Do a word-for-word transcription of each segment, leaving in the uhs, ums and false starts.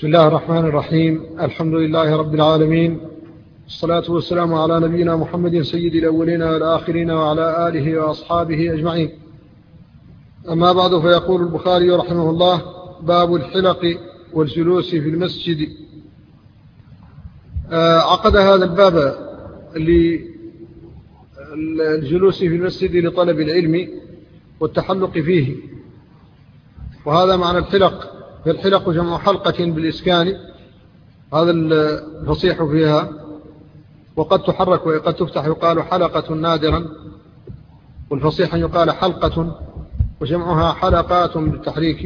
بسم الله الرحمن الرحيم. الحمد لله رب العالمين، الصلاة والسلام على نبينا محمد سيد الأولين والآخرين وعلى آله وأصحابه أجمعين. أما بعد، فيقول البخاري رحمه الله: باب الحلق والجلوس في المسجد. عقد هذا الباب للجلوس في المسجد لطلب العلم والتحلق فيه، وهذا معنى الحلق. فالحلق جمع حلقة بالإسكان، هذا الفصيح فيها، وقد تحرك وقد تفتح يقال حلقة نادرا، والفصيح يقال حلقة، وجمعها حلقات بالتحريك،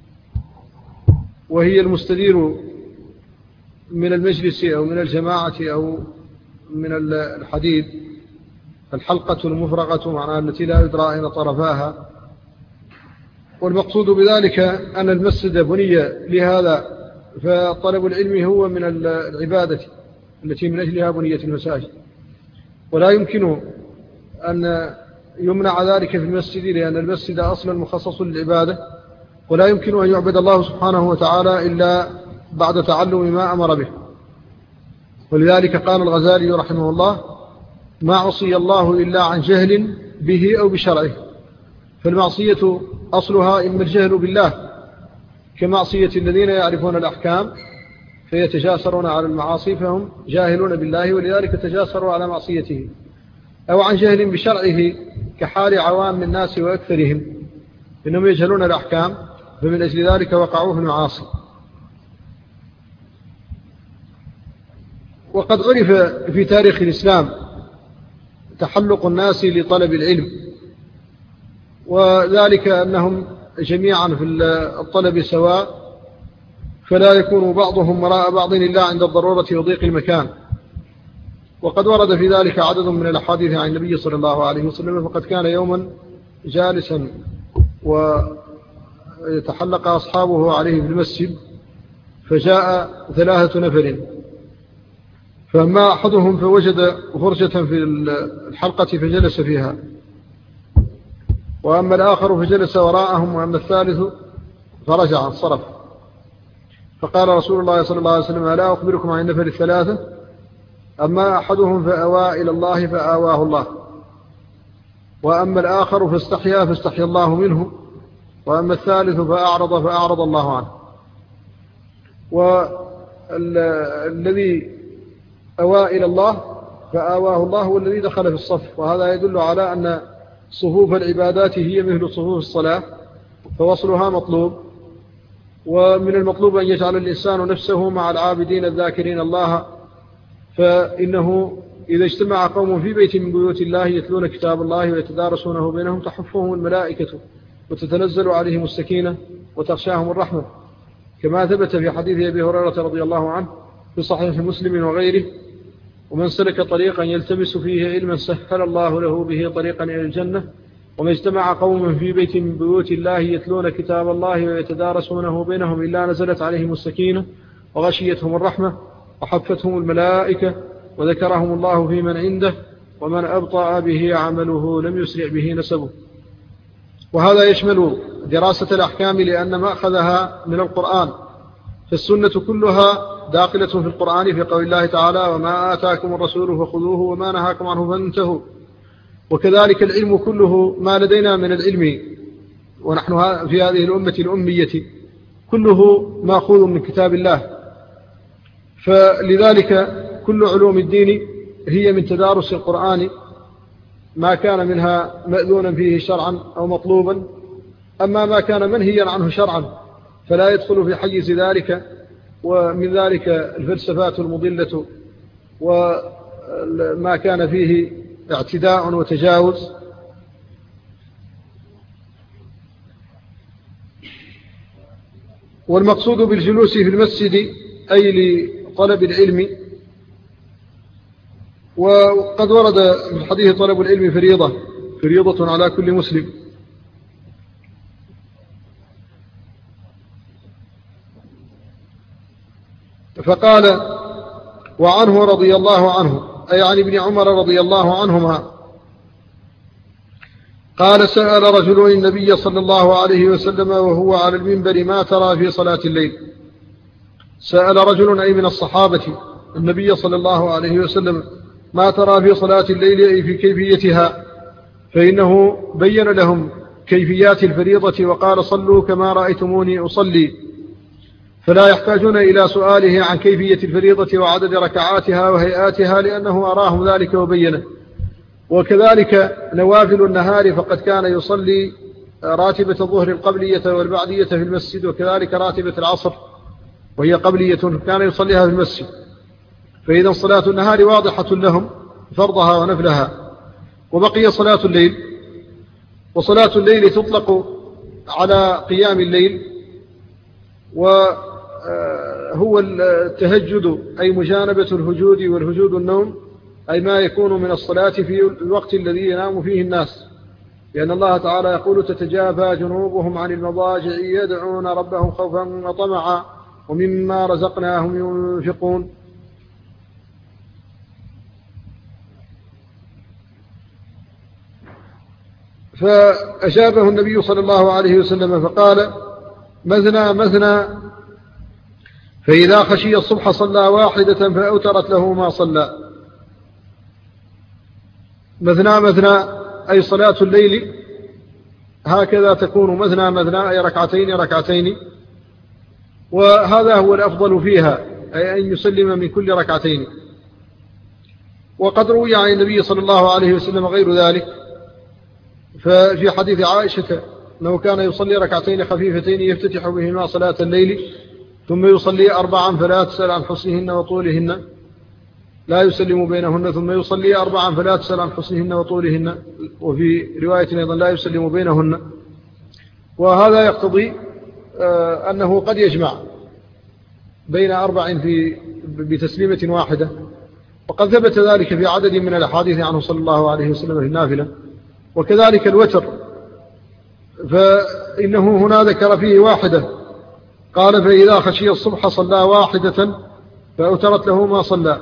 وهي المستدير من المجلس أو من الجماعة أو من الحديد. الحلقة المفرغة معناها التي لا يدرى أين طرفاها. والمقصود بذلك أن المسجد بني لهذا، فطلب العلم هو من العبادة التي من أجلها بنيت المساجد، ولا يمكن أن يمنع ذلك في المسجد، لأن المسجد أصلا مخصص للعبادة، ولا يمكن أن يعبد الله سبحانه وتعالى إلا بعد تعلم ما أمر به. ولذلك قال الغزالي رحمه الله: ما عصي الله إلا عن جهل به أو بشرعه. فالمعصية أصلها إما الجهل بالله، كمعصية الذين يعرفون الأحكام فيتجاسرون على المعاصي فهم جاهلون بالله، ولذلك تجاسروا على معصيته، أو عن جهل بشرعه كحال عوام الناس وأكثرهم، إنهم يجهلون الأحكام فمن أجل ذلك وقعوا في المعاصي. وقد عرف في تاريخ الإسلام تحلق الناس لطلب العلم، وذلك أنهم جميعا في الطلب سواء، فلا يكون بعضهم وراء بعض إلا عند الضرورة وضيق المكان. وقد ورد في ذلك عدد من الأحاديث عن النبي صلى الله عليه وسلم، فقد كان يوما جالسا ويتحلق أصحابه عليه في المسجد، فجاء ثلاثة نفر، فأما أحدهم فوجد فرجة في الحلقة فجلس فيها، وأما الآخر فجلس وراءهم، وأما الثالث فرجع انصرف. فقال رسول الله صلى الله عليه وسلم: ألا أخبركم عن النفر الثلاثة؟ أما أحدهم فأوى إلى الله فآواه الله، وأما الآخر فاستحيا فاستحيا الله منه، وأما الثالث فأعرض فأعرض الله عنه. والذي أوى إلى الله فآواه الله هو الذي دخل في الصف، وهذا يدل على أن صفوف العبادات هي مثل صفوف الصلاة، فوصلها مطلوب. ومن المطلوب أن يجعل الإنسان نفسه مع العابدين الذاكرين الله، فإنه إذا اجتمع قوم في بيت من بيوت الله يتلون كتاب الله ويتدارسونه بينهم تحفهم الملائكة وتتنزل عليهم السكينة وتغشاهم الرحمة، كما ثبت في حديث أبي هريرة رضي الله عنه في صحيح مسلم وغيره: ومن سلك طريقا يلتمس فيه علما سهل الله له به طريقا إلى الجنة. وما اجتمع قوم في بيت من بيوت الله يتلون كتاب الله ويتدارسونه بينهم إلا نزلت عليهم السكينة وغشيتهم الرحمة وحفتهم الملائكة وذكرهم الله في من عنده، ومن أبطأ به عمله لم يسرع به نسبه. وهذا يشمل دراسة الأحكام، لأن مأخذها من القرآن، فالسنة كلها داخلة في القرآن، في قول الله تعالى: وما آتاكم الرسول فخذوه وما نهاكم عنه فانتهوا. وكذلك العلم كله ما لدينا من العلم، ونحن في هذه الأمة الأمية، كله مأخوذ من كتاب الله. فلذلك كل علوم الدين هي من تدارس القرآن، ما كان منها مأذونا فيه شرعا أو مطلوبا. أما ما كان منهيا عنه شرعا فلا يدخل في حيز ذلك، ومن ذلك الفلسفات المضلة وما كان فيه اعتداء وتجاوز. والمقصود بالجلوس في المسجد أي لطلب العلم. وقد ورد في الحديث: طلب العلم فريضة فريضة على كل مسلم. فقال: وعنه رضي الله عنه، أي عن ابن عمر رضي الله عنهما، قال: سأل رجل النبي صلى الله عليه وسلم وهو على المنبر: ما ترى في صلاة الليل؟ سأل رجل أي من الصحابة النبي صلى الله عليه وسلم ما ترى في صلاة الليل أي في كيفيتها، فإنه بين لهم كيفيات الفريضة وقال صلوا كما رأيتموني أصلي، فلا يحتاجون إلى سؤاله عن كيفية الفريضة وعدد ركعاتها وهيئاتها لأنه أراهم ذلك وبينه. وكذلك نوافل النهار فقد كان يصلي راتبة الظهر القبلية والبعدية في المسجد، وكذلك راتبة العصر وهي قبلية كان يصليها في المسجد، فإذا صلاة النهار واضحة لهم فرضها ونفلها. وبقي صلاة الليل، وصلاة الليل تطلق على قيام الليل، وهو التهجد أي مجانبة الهجود، والهجود النوم أي ما يكون من الصلاة في الوقت الذي ينام فيه الناس، لأن الله تعالى يقول تتجافى جنوبهم عن المضاجع يدعون ربهم خوفا وطمعا ومما رزقناهم ينفقون. فأجابه النبي صلى الله عليه وسلم فقال مثنى مثنى، فإذا خشي الصبح صلى واحدة فأوترت له ما صلى. مثنى مثنى أي صلاة الليل هكذا تكون مثنى مثنى أي ركعتين ركعتين، وهذا هو الأفضل فيها، أي أن يسلم من كل ركعتين. وقد روي عن النبي صلى الله عليه وسلم غير ذلك، ففي حديث عائشة أنه كان يصلي ركعتين خفيفتين يفتتح بهما صلاة الليل، ثم يصلي أربعا فلا تسأل عن حسنهن وطولهن، لا يسلم بينهن، ثم يصلي أربعا فلا تسأل عن حسنهن وطولهن، وفي رواية أيضا لا يسلم بينهن. وهذا يقتضي أنه قد يجمع بين أربع في بتسليمة واحدة، وقد ثبت ذلك في عدد من الأحاديث عنه صلى الله عليه وسلم في النافلة. وكذلك الوتر، فإنه هنا ذكر فيه واحدة، قال فإذا خشي الصبح صلى واحدة فأوترت له ما صلى.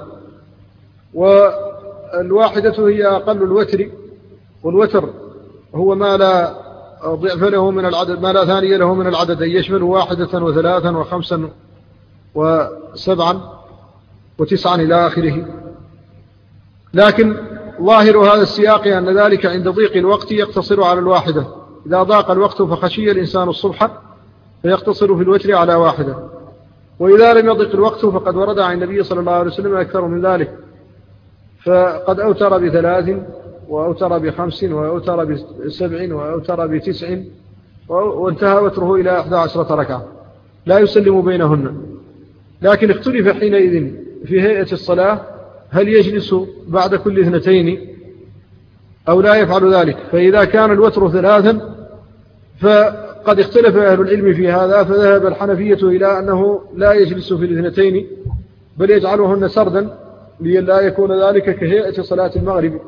والواحدة هي أقل الوتر، والوتر هو ما لا ضعف له من العدد، ما لا ثاني له من العدد، أن يشمل واحدة وثلاثا وخمسا وسبعا وتسعا إلى آخره. لكن ظاهر هذا السياق أن ذلك عند ضيق الوقت يقتصر على الواحدة، إذا ضاق الوقت فخشي الإنسان الصبح فيقتصر في الوتر على واحدة، وإذا لم يضيق الوقت فقد ورد عن النبي صلى الله عليه وسلم أكثر من ذلك، فقد أوتر بثلاث وأوتر بخمس وأوتر بسبع وأوتر بتسع، وانتهى وتره إلى أحد عشرة ركعة لا يسلم بينهن. لكن اختلف حينئذ في هيئة الصلاة، هل يجلس بعد كل اثنتين أو لا يفعل ذلك؟ فإذا كان الوتر ثلاثا فقد اختلف أهل العلم في هذا، فذهب الحنفية إلى أنه لا يجلس في الاثنتين بل يجعلهن سردا لئلا يكون ذلك كهيئة صلاة المغرب.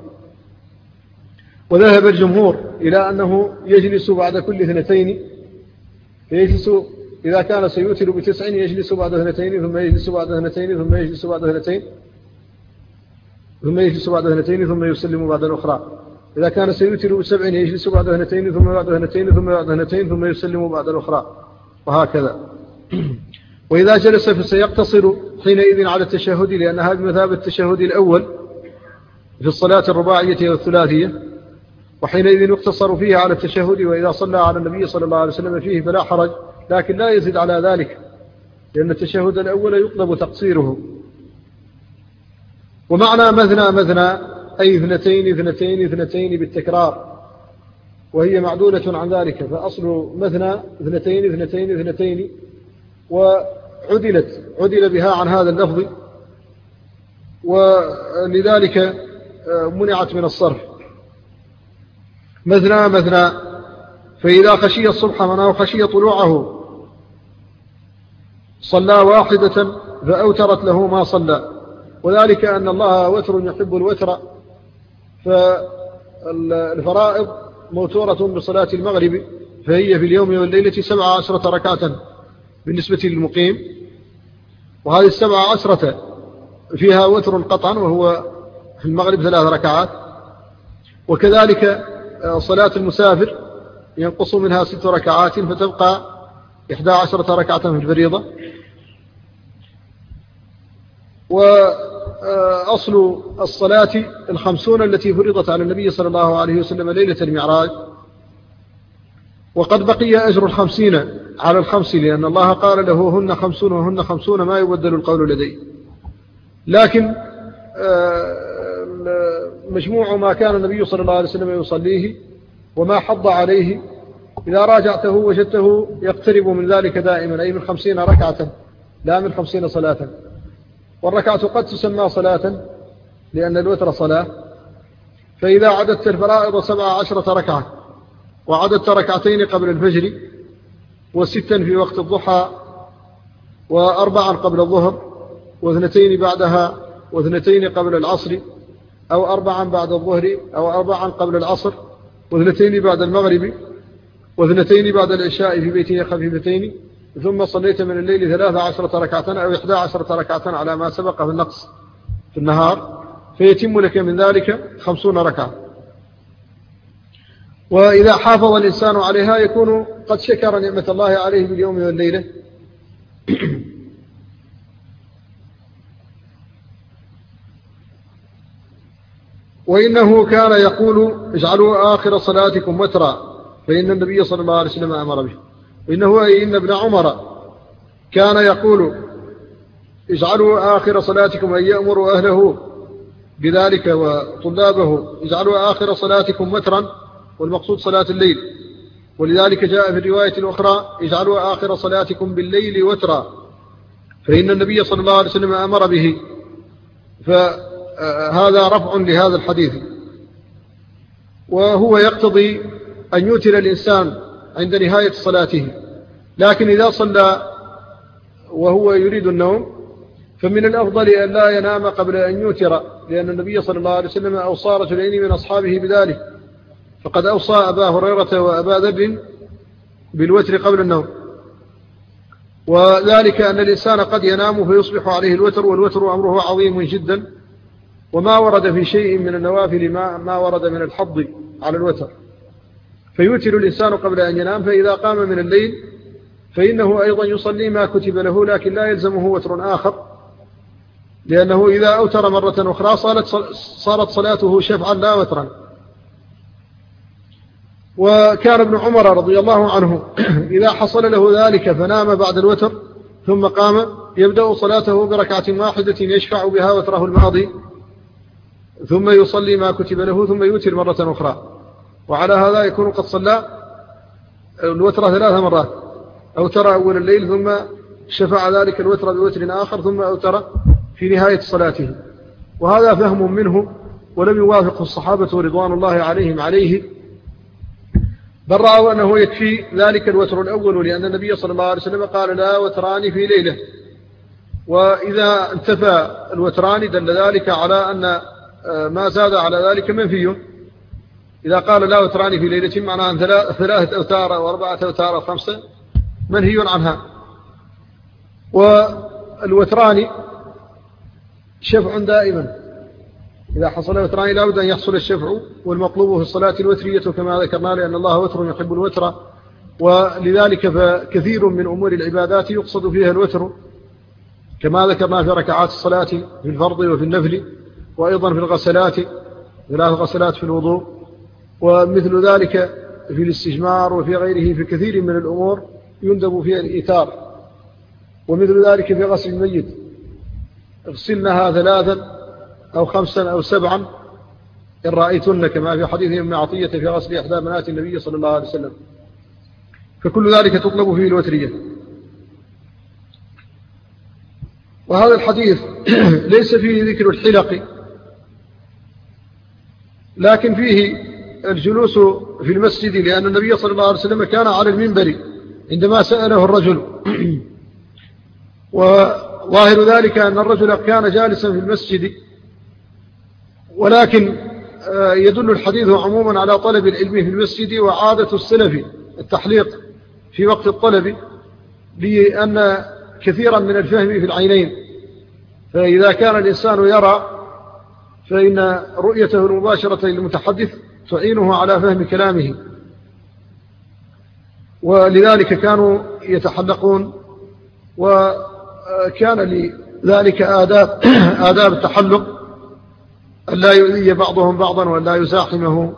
وذهب الجمهور إلى أنه يجلس بعد كل اثنتين، يجلس إذا كان سيوتر بتسع يجلس بعد اثنتين ثم يجلس بعد اثنتين ثم يجلس بعد اثنتين ثم يجلس بعد اثنتين ثم يسلم بعد الأخرى. إذا كان سيوتر بسبع يجلس بعد اثنتين ثم بعد اثنتين ثم بعد اثنتين ثم يسلم بعد الأخرى، وهكذا. وإذا جلس فسيقتصر حينئذ على التشهد، لأن هذا مثابة التشهد الأول في الصلاة الرباعية والثلاثية، وحينئذ يقتصر فيه على التشهد. وإذا صلى على النبي صلى الله عليه وسلم فيه فلا حرج، لكن لا يزيد على ذلك، لأن التشهد الأول يطلب تقصيره. ومعنى مثنى مثنى أي اثنتين اثنتين اثنتين بالتكرار، وهي معدولة عن ذلك، فأصل مثنى اثنتين اثنتين اثنتين، وعدلت عدل بها عن هذا اللفظ، ولذلك منعت من الصرف. مثنى مثنى، فإذا خشي الصبح منه خشي طلوعه صلى واحدة فأوترت له ما صلى، وذلك أن الله وتر يحب الوتر، فالفرائض موتورة بصلاة المغرب، فهي في اليوم والليلة سبع عشرة ركعة بالنسبة للمقيم، وهذه السبع عشرة فيها وتر قطعا وهو في المغرب ثلاث ركعات. وكذلك صلاة المسافر ينقص منها ست ركعات فتبقى إحدى عشرة ركعة في الفريضة. وأصل الصلاة الخمسون التي فرضت على النبي صلى الله عليه وسلم ليلة المعراج، وقد بقي أجر الخمسين على الخمس، لأن الله قال له هن خمسون وهن خمسون ما يبدل القول لدي. لكن مجموع ما كان النبي صلى الله عليه وسلم يصليه وما حض عليه إذا راجعته وجدته يقترب من ذلك دائما، أي من خمسين ركعة لا من خمسين صلاة. والركعة قد تسمى صلاة لأن الوتر صلاة. فإذا عددت الفرائض سبع عشرة ركعة وعددت ركعتين قبل الفجر وستا في وقت الضحى وأربعا قبل الظهر واثنتين بعدها واثنتين قبل العصر أو أربعا بعد الظهر أو أربعا قبل العصر واثنتين بعد المغرب واثنتين بعد العشاء في بيتين خفيفتين، ثم صليت من الليل ثلاث عشرة ركعة أو إحدى عشرة ركعة على ما سبق في النقص في النهار، فيتم لك من ذلك خمسون ركعة. وإذا حافظ الإنسان عليها يكون قد شكر نعمة الله عليه باليوم والليلة. وإنه كان يقول اجعلوا آخر صلاتكم وترا، فإن النبي صلى الله عليه وسلم أمر به. وإنه أي إن ابن عمر كان يقول اجعلوا آخر صلاتكم، أن يأمر أهله بذلك وطلابه اجعلوا آخر صلاتكم وترا، والمقصود صلاة الليل. ولذلك جاء في الرواية الأخرى اجعلوا آخر صلاتكم بالليل وترا، فإن النبي صلى الله عليه وسلم أمر به. فهذا رفع لهذا الحديث، وهو يقتضي أن يوتر الإنسان عند نهاية صلاته. لكن إذا صلى وهو يريد النوم فمن الأفضل أن لا ينام قبل أن يوتر، لأن النبي صلى الله عليه وسلم أوصى رجلين من أصحابه بذلك، فقد أوصى أبا هريرة وأبا ذر بالوتر قبل النوم. وذلك أن الإنسان قد ينام فيصبح عليه الوتر، والوتر أمره عظيم جدا، وما ورد في شيء من النوافل ما, ما ورد من الحض على الوتر، فيوتر الإنسان قبل أن ينام. فإذا قام من الليل فإنه أيضا يصلي ما كتب له، لكن لا يلزمه وتر آخر، لأنه إذا أوتر مرة أخرى صارت صلاته شفعا لا وترا. وكان ابن عمر رضي الله عنه إذا حصل له ذلك فنام بعد الوتر ثم قام يبدأ صلاته بركعة واحدة يشفع بها وتره الماضي، ثم يصلي ما كتب له ثم يوتر مرة أخرى. وعلى هذا يكون قد صلى الوتر ثلاث مرات، أوتر أول الليل ثم شفع ذلك الوتر بوتر آخر ثم أوتر في نهاية صلاته. وهذا فهم منه ولم يوافق الصحابة رضوان الله عليهم عليه، بل رأوا أنه يكفي ذلك الوتر الأول، لأن النبي صلى الله عليه وسلم قال لا وتران في ليلة. وإذا انتفى الوتران دل ذلك على أن ما زاد على ذلك منفي. إذا قال لا وتران في ليلة معنى أن ثلاثة أوتار أو أربعة أوتار أو خمسة منهي عنها. والوتران شفع دائما، إذا حصل وتران لا بد أن يحصل الشفع، والمطلوب في الصلاة الوترية كما ذكرنا، لأن الله وتر يحب الوتر. ولذلك فكثير من أمور العبادات يقصد فيها الوتر، كما ذكرنا في ركعات الصلاة في الفرض وفي النفل، وأيضا في الغسلات ثلاث غسلات في الوضوء، ومثل ذلك في الاستجمار وفي غيره. في كثير من الأمور يندب فيها الإيثار، ومثل ذلك في غسل الميت اغسلنها ثلاثا أو خمسا أو سبعا إن رأيتن، كما في حديث ابن عطية في غسل إحدى بنات النبي صلى الله عليه وسلم. فكل ذلك تطلب فيه الوترية. وهذا الحديث ليس فيه ذكر الحلق، لكن فيه الجلوس في المسجد، لأن النبي صلى الله عليه وسلم كان على المنبر عندما سأله الرجل. وظاهر ذلك أن الرجل كان جالسا في المسجد، ولكن يدل الحديث عموما على طلب العلم في المسجد، وعادة السلف التحليق في وقت الطلب، لأن كثيرا من الفهم في العينين. فإذا كان الإنسان يرى فإن رؤيته المباشرة للمتحدث تعينه على فهم كلامه، ولذلك كانوا يتحلقون. وكان ذلك آداب آداب التحلق، أن لا يؤذي بعضهم بعضا وأن لا يزاحمه،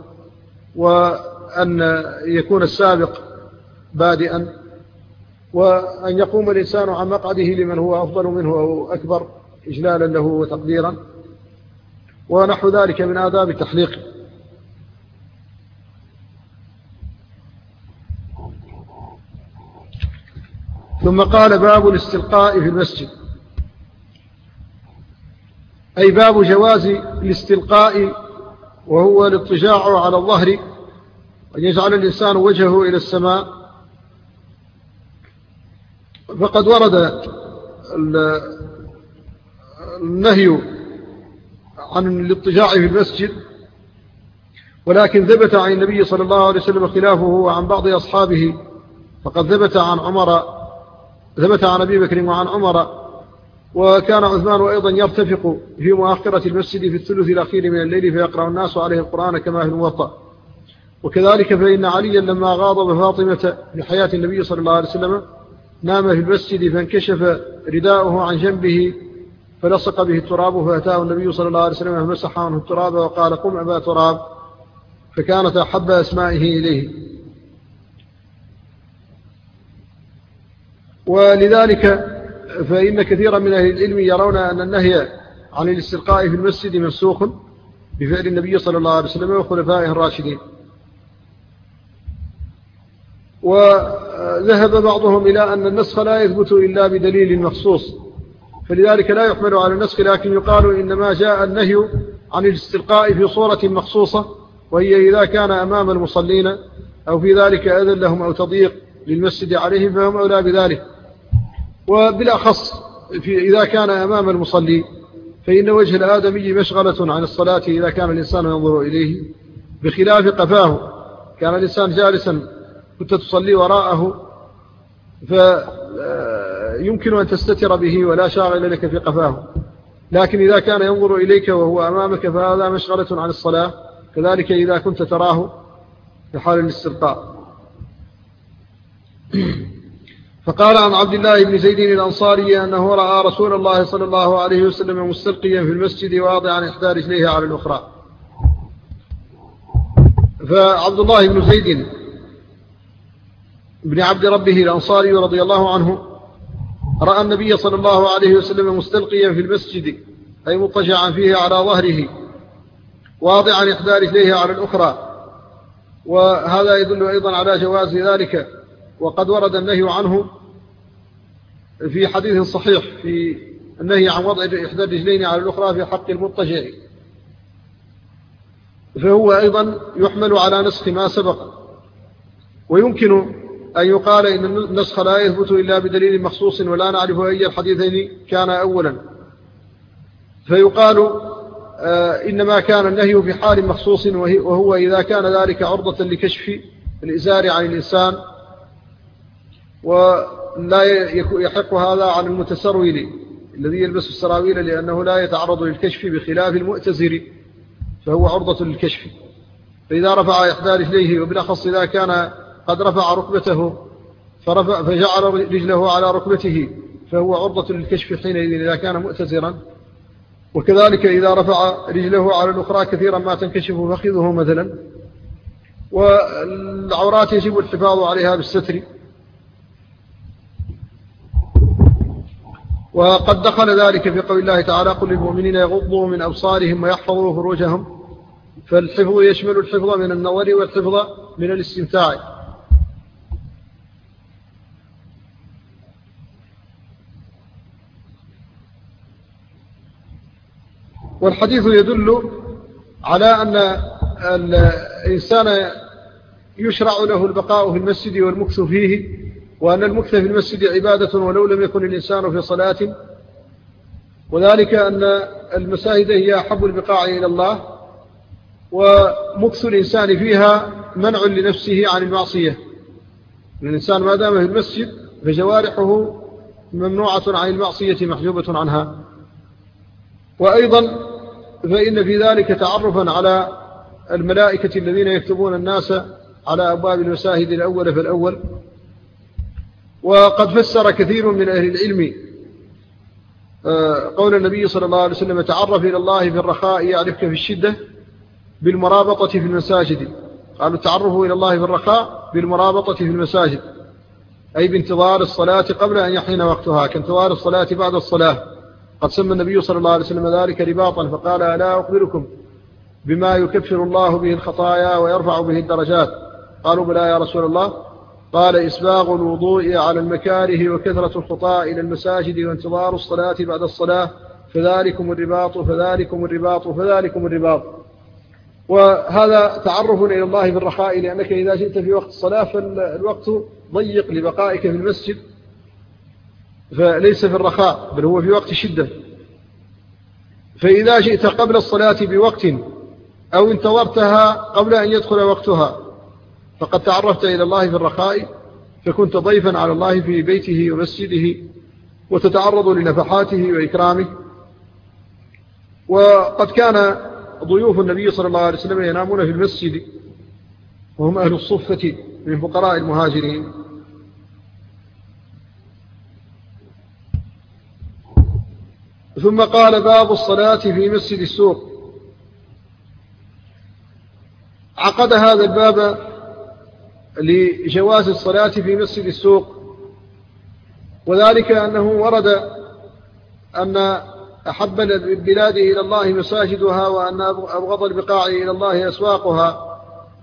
وأن يكون السابق بادئا، وأن يقوم الإنسان عن مقعده لمن هو أفضل منه أو أكبر إجلالا له وتقديرا، ونحو ذلك من آداب التحليق. ثم قال: باب الاستلقاء في المسجد، أي باب جواز الاستلقاء، وهو الاضطجاع على الظهر، وأن يجعل الإنسان وجهه إلى السماء. فقد ورد النهي عن الاضطجاع في المسجد، ولكن ثبت عن النبي صلى الله عليه وسلم خلافه وعن بعض أصحابه. فقد ثبت عن عمر ثبت عن أبي بكر وعن عمر، وكان عثمان أيضا يرتفق في مؤخرة المسجد في الثلث الأخير من الليل فيقرأ الناس عليه القرآن كما في الموطأ. وكذلك فإن عليا لما غاضب فاطمة في حياة النبي صلى الله عليه وسلم نام في المسجد فانكشف رداؤه عن جنبه فلصق به التراب، فأتاه النبي صلى الله عليه وسلم فمسح عنه التراب وقال: قم أبا تراب، فكانت أحب أسمائه إليه. ولذلك فإن كثيرا من أهل العلم يرون أن النهي عن الاستلقاء في المسجد منسوخ بفعل النبي صلى الله عليه وسلم وخلفائه الراشدين. وذهب بعضهم إلى أن النسخ لا يثبت إلا بدليل مخصوص، فلذلك لا يحمل على النسخ، لكن يقال إنما جاء النهي عن الاستلقاء في صورة مخصوصة، وهي إذا كان أمام المصلين أو في ذلك أذى لهم أو تضييق للمسجد عليهم فهم أولى بذلك. وبالأخص في إذا كان أمام المصلي، فإن وجه الآدمي مشغلة عن الصلاة إذا كان الإنسان ينظر إليه، بخلاف قفاه. كان الإنسان جالسا كنت تصلي وراءه فيمكن أن تستتر به ولا شاغل لك في قفاه، لكن إذا كان ينظر إليك وهو أمامك فهذا مشغلة عن الصلاة، كذلك إذا كنت تراه في حال الاستلقاء. فقال عن عبد الله بن زيد الأنصاري أنه رأى رسول الله صلى الله عليه وسلم مستلقيا في المسجد واضعا إحدى رجليه على الأخرى. فعبد الله بن زيد بن عبد ربه الأنصاري رضي الله عنه رأى النبي صلى الله عليه وسلم مستلقيا في المسجد، أي مضطجعا فيه على ظهره واضعا إحدى رجليه على الأخرى، وهذا يدل أيضا على جواز ذلك. وقد ورد النهي عنه في حديث صحيح في النهي عن وضع إحدى الرجلين على الأخرى في حق المضطجع، فهو أيضا يحمل على نسخ ما سبق. ويمكن أن يقال إن النسخ لا يثبت إلا بدليل مخصوص، ولا نعرف أي الحديثين كان أولا، فيقال آه إنما كان النهي في حال مخصوص، وهو إذا كان ذلك عرضة لكشف الإزار عن الإنسان، ولا يحق هذا عن المتسرول الذي يلبس السراويل، لأنه لا يتعرض للكشف، بخلاف المؤتزر فهو عرضة للكشف. فإذا رفع إحدى رجليه، وبالأخص إذا كان قد رفع ركبته فرفع فجعل رجله على ركبته، فهو عرضة للكشف حينئذ إذا كان مؤتزرا. وكذلك إذا رفع رجله على الأخرى كثيرا ما تنكشف فخذه مثلا. والعورات يجب الحفاظ عليها بالستر. وقد دخل ذلك في قول الله تعالى: قل للمؤمنين يغضوا من أبصارهم ويحفظوا فروجهم. فالحفظ يشمل الحفظ من النظر والحفظ من الاستمتاع. والحديث يدل على أن الإنسان يشرع له البقاء في المسجد والمكث فيه، وأن المكث في المسجد عبادة ولو لم يكن الإنسان في صلاة، وذلك أن المساجد هي أحب البقاع إلى الله، ومكث الإنسان فيها منع لنفسه عن المعصية. الإنسان ما دام في المسجد فجوارحه ممنوعة عن المعصية محجوبة عنها. وأيضا فإن في ذلك تعرفا على الملائكة الذين يكتبون الناس على أبواب المساجد الأول فالأول. وقد فسر كثير من أهل العلم قول النبي صلى الله عليه وسلم تعرف إلى الله في الرخاء يعرفك في الشدة بالمرابطة في المساجد. قالوا تعرفوا إلى الله في الرخاء بالمرابطة في المساجد، أي بانتظار الصلاة قبل أن يحين وقتها كانتظار الصلاة بعد الصلاة. قد سمى النبي صلى الله عليه وسلم ذلك رباطا فقال ألا أخبركم بما يكفر الله به الخطايا ويرفع به الدرجات؟ قالوا بلى يا رسول الله. قال إسباغ الوضوء على المكاره وكثرة الخطاء إلى المساجد وانتظار الصلاة بعد الصلاة فذلكم الرباط فذلكم الرباط فذلكم الرباط. وهذا تعرف إلى الله بالرخاء، لأنك إذا جئت في وقت الصلاة فالوقت ضيق لبقائك في المسجد، فليس في الرخاء بل هو في وقت شدة. فإذا جئت قبل الصلاة بوقت أو انتظرتها قبل أن يدخل وقتها فقد تعرفت إلى الله في الرخاء، فكنت ضيفا على الله في بيته ومسجده وتتعرض لنفحاته وإكرامه. وقد كان ضيوف النبي صلى الله عليه وسلم ينامون في المسجد وهم أهل الصفة من فقراء المهاجرين. ثم قال باب الصلاة في مسجد السوق. عقد هذا الباب لجواز الصلاة في مسجد السوق، وذلك أنه ورد أن أحب البلاد إلى الله مساجدها وأن أبغض البقاع إلى الله أسواقها،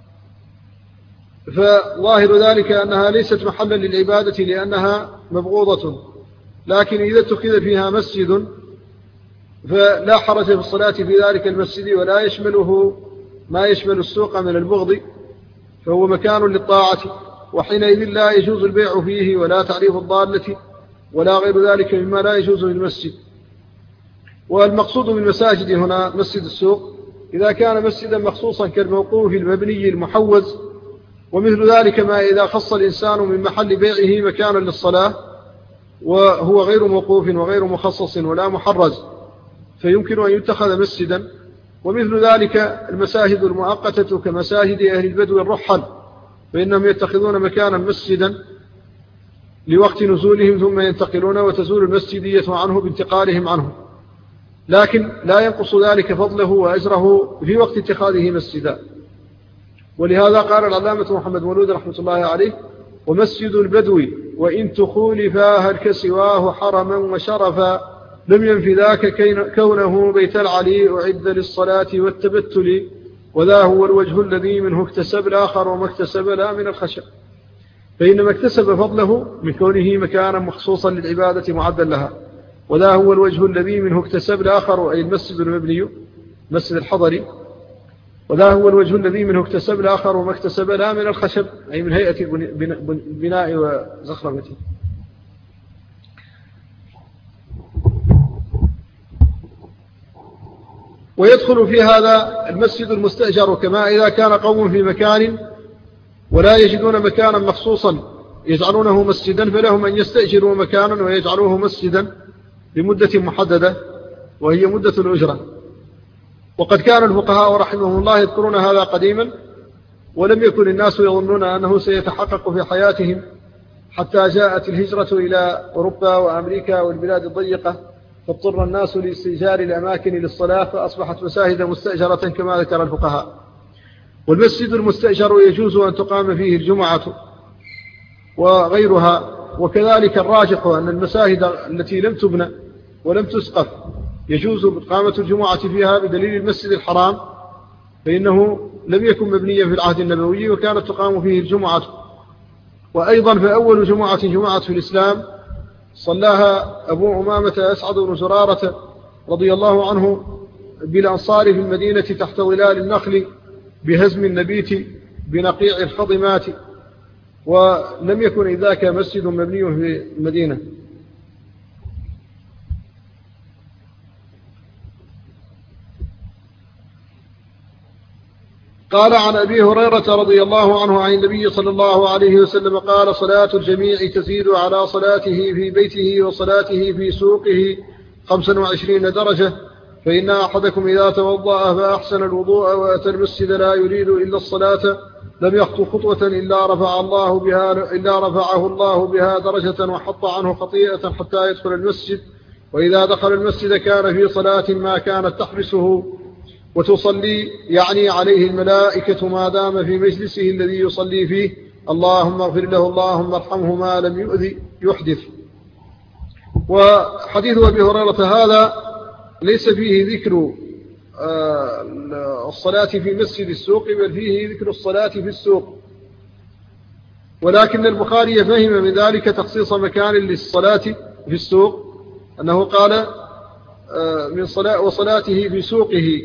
فظاهر ذلك أنها ليست محلا للعبادة لأنها مبغوضة، لكن إذا اتخذ فيها مسجد فلا حرج في الصلاة في ذلك المسجد ولا يشمله ما يشمل السوق من البغض، فهو مكان للطاعة، وحينئذ لا يجوز البيع فيه ولا تعريف الضالة ولا غير ذلك مما لا يجوز في المسجد. والمقصود بالمساجد هنا مسجد السوق إذا كان مسجدا مخصوصا كالموقوف المبني المحوز، ومثل ذلك ما إذا خص الإنسان من محل بيعه مكانا للصلاة وهو غير موقوف وغير مخصص ولا محرز فيمكن أن يتخذ مسجدا. ومثل ذلك المساجد المؤقتة كمساجد أهل البدو الرحل، فإنهم يتخذون مكانا مسجدا لوقت نزولهم ثم ينتقلون وتزول المسجدية عنه بانتقالهم عنه، لكن لا ينقص ذلك فضله وأجره في وقت اتخاذه مسجدا. ولهذا قال العلامة محمد مولود رحمة الله عليه: ومسجد البدو وإن تخولفا هل كسواه حرما وشرفا لم ينفي ذاك كونه بيت العلي أعد للصلاة والتبتل، وذا هو الوجه الذي منه اكتسب الآخر وما اكتسب لا من الخشب. فإنما اكتسب فضله من كونه مكانا مخصوصا للعبادة معدا لها، وذا هو الوجه الذي منه اكتسب الآخر أي المسجد المبني مسجد الحضري، وذا هو الوجه الذي منه اكتسب الآخر وما اكتسب لا من الخشب أي من هيئة البناء وزخرفته. ويدخل في هذا المسجد المستأجر، كما إذا كان قوم في مكان ولا يجدون مكانا مخصوصا يجعلونه مسجدا فلهم أن يستأجروا مكانا ويجعلوه مسجدا لمدة محددة وهي مدة الأجرة. وقد كان الفقهاء رحمهم الله يذكرون هذا قديما، ولم يكن الناس يظنون أنه سيتحقق في حياتهم حتى جاءت الهجرة إلى أوروبا وأمريكا والبلاد الضيقة، فاضطر الناس لاستئجار الأماكن للصلاة فأصبحت مساجد مستأجرة كما ذكر الفقهاء. والمسجد المستأجر يجوز أن تقام فيه الجمعة وغيرها، وكذلك الراجح أن المساجد التي لم تبنى ولم تسقف يجوز إقامة الجمعة فيها بدليل المسجد الحرام، فإنه لم يكن مبنيا في العهد النبوي وكانت تقام فيه الجمعة. وأيضا فأول جمعة جمعة في الإسلام صلاها أبو عمامة أسعد بن زرارة رضي الله عنه بالأنصار في المدينة تحت ظلال النخل بهزم النبيت بنقيع الخضمات، ولم يكن إذاك مسجد مبني في المدينة. قال عن أبي هريرة رضي الله عنه عن النبي صلى الله عليه وسلم قال: صلاة الجميع تزيد على صلاته في بيته وصلاته في سوقه خمسا وعشرين درجة، فإن أحدكم إذا توضأ فأحسن الوضوء وأتى المسجد لا يريد إلا الصلاة لم يخطو خطوة إلا رفع الله بها إلا رفعه الله بها درجة وحط عنه خطيئة حتى يدخل المسجد وإذا دخل المسجد كان في صلاة ما كانت تحبسه وتصلي يعني عليه الملائكة ما دام في مجلسه الذي يصلي فيه اللهم اغفر له اللهم ارحمه ما لم يؤذي يحدث. وحديث أبي هريرة هذا ليس فيه ذكر الصلاة في مسجد السوق بل فيه ذكر الصلاة في السوق، ولكن البخاري فهم من ذلك تخصيص مكان للصلاة في السوق أنه قال من صلاة وصلاته في سوقه،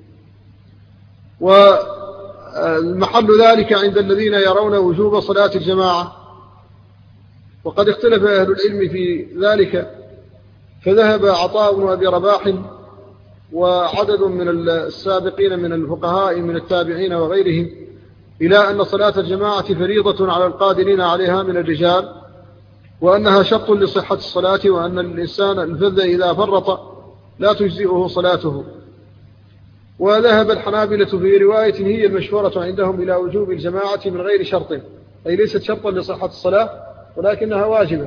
والمحل ذلك عند الذين يرون وجوب صلاة الجماعة. وقد اختلف أهل العلم في ذلك، فذهب عطاء بن أبي رباح وعدد من السابقين من الفقهاء من التابعين وغيرهم إلى أن صلاة الجماعة فريضة على القادرين عليها من الرجال، وأنها شرط لصحة الصلاة، وأن الإنسان الفذ إذا فرط لا تجزئه صلاته. وذهب الحنابلة في رواية هي المشهورة عندهم إلى وجوب الجماعة من غير شرط، أي ليست شرطا لصحة الصلاة ولكنها واجبة.